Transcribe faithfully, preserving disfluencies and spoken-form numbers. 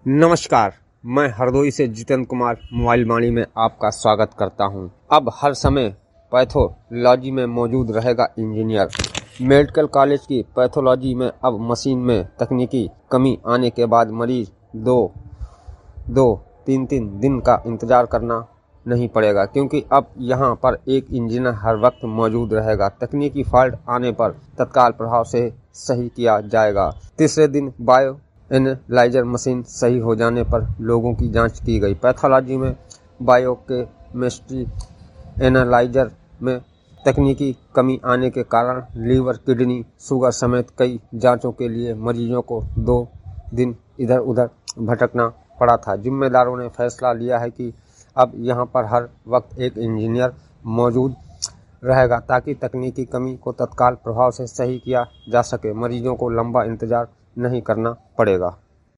नमस्कार, मैं हरदोई से जितेंद्र कुमार मोबाइल वाणी में आपका स्वागत करता हूं। अब हर समय पैथोलॉजी में मौजूद रहेगा इंजीनियर। मेडिकल कॉलेज की पैथोलॉजी में अब मशीन में तकनीकी कमी आने के बाद मरीज दो दो तीन तीन दिन का इंतजार करना नहीं पड़ेगा, क्योंकि अब यहां पर एक इंजीनियर हर वक्त मौजूद रहेगा। तकनीकी फॉल्ट आने पर तत्काल प्रभाव से सही किया जाएगा। तीसरे दिन बायो एनालाइजर मशीन सही हो जाने पर लोगों की जांच की गई। पैथोलॉजी में बायोकेमिस्ट्री एनालाइजर में तकनीकी कमी आने के कारण लीवर, किडनी, शुगर समेत कई जांचों के लिए मरीजों को दो दिन इधर उधर भटकना पड़ा था। जिम्मेदारों ने फैसला लिया है कि अब यहां पर हर वक्त एक इंजीनियर मौजूद रहेगा, ताकि तकनीकी कमी को तत्काल प्रभाव से सही किया जा सके। मरीजों को लंबा इंतजार नहीं करना पड़ेगा।